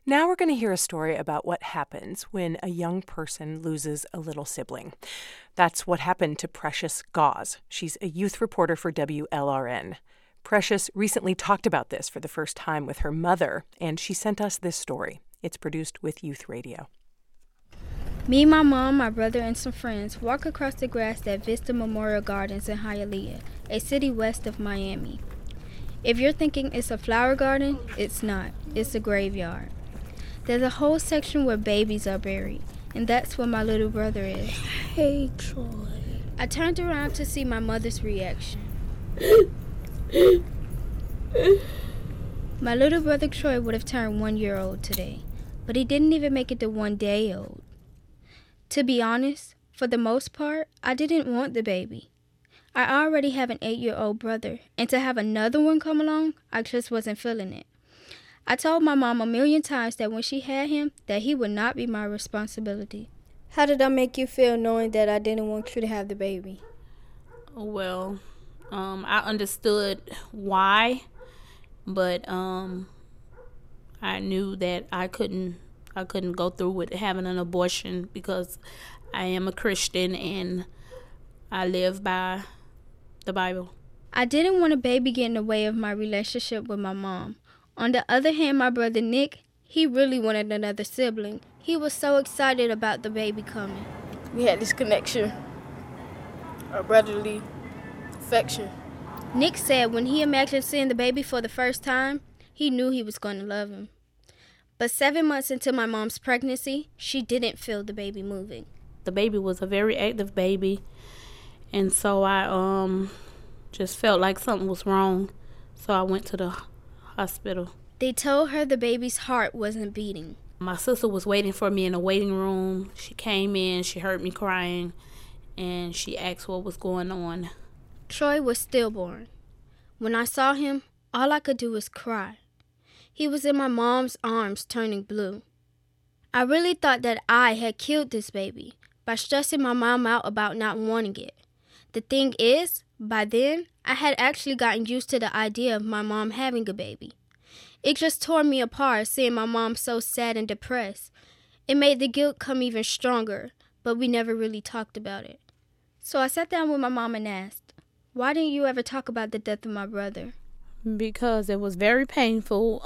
Now we're going to hear a story about what happens when a young person loses a little sibling. That's what happened to Precious Gauze. She's a youth reporter for WLRN. Precious recently talked about this for the first time with her mother, and she sent us this story. It's produced with Youth Radio. Me, my mom, my brother, and some friends walk across the grass at Vista Memorial Gardens in Hialeah, a city west of Miami. If you're thinking it's a flower garden, it's not. It's a graveyard. There's a whole section where babies are buried, and that's where my little brother is. Hey, Troy. I turned around to see my mother's reaction. My little brother Troy would have turned 1 year old today, but he didn't even make it to 1 day old. To be honest, for the most part, I didn't want the baby. I already have an 8-year-old brother, and to have another one come along, I just wasn't feeling it. I told my mom 1,000,000 times that when she had him, that he would not be my responsibility. How did that make you feel knowing that I didn't want you to have the baby? Well, I understood why, but I knew that I couldn't go through with having an abortion because I am a Christian and I live by the Bible. I didn't want a baby get in the way of my relationship with my mom. On the other hand, my brother Nick, he really wanted another sibling. He was so excited about the baby coming. We had this connection, a brotherly affection. Nick said when he imagined seeing the baby for the first time, he knew he was going to love him. But 7 months into my mom's pregnancy, she didn't feel the baby moving. The baby was a very active baby, and so I just felt like something was wrong, so I went to the hospital. They told her the baby's heart wasn't beating. My sister was waiting for me in the waiting room. She came in, she heard me crying, and she asked what was going on. Troy was stillborn. When I saw him, all I could do was cry. He was in my mom's arms turning blue. I really thought that I had killed this baby by stressing my mom out about not wanting it. The thing is, by then, I had actually gotten used to the idea of my mom having a baby. It just tore me apart seeing my mom so sad and depressed. It made the guilt come even stronger, but we never really talked about it. So I sat down with my mom and asked, "Why didn't you ever talk about the death of my brother?" Because it was very painful,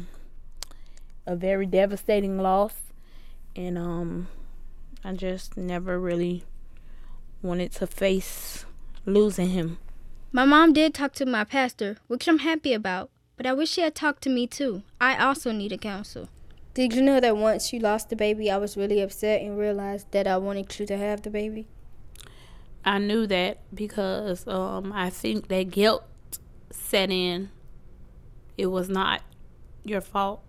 a very devastating loss, and I just never really wanted to face losing him. My mom did talk to my pastor, which I'm happy about, but I wish she had talked to me too. I also needed counsel. Did you know that once you lost the baby, I was really upset and realized that I wanted you to have the baby? I knew that because I think that guilt set in. It was not your fault.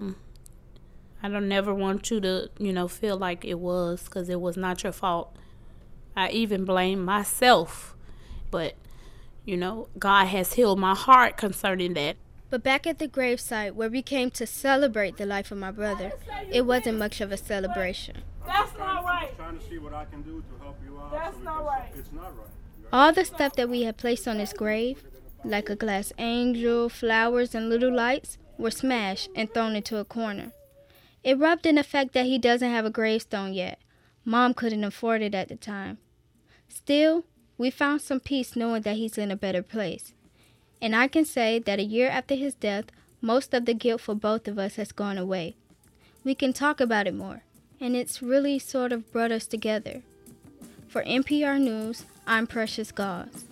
I don't never want you to, feel like it was, because it was not your fault. I even blame myself, but, God has healed my heart concerning that. But back at the gravesite where we came to celebrate the life of my brother, it wasn't much of a celebration. That's not right. I'm trying to see what I can do to help you out. That's not right. It's not right. All the stuff that we had placed on his grave, like a glass angel, flowers, and little lights, were smashed and thrown into a corner. It rubbed in the fact that he doesn't have a gravestone yet. Mom couldn't afford it at the time. Still, we found some peace knowing that he's in a better place. And I can say that a year after his death, most of the guilt for both of us has gone away. We can talk about it more, and it's really sort of brought us together. For NPR News, I'm Precious Gauze.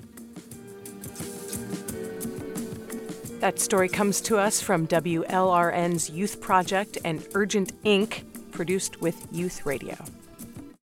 That story comes to us from WLRN's Youth Project and Urgent Inc., produced with Youth Radio.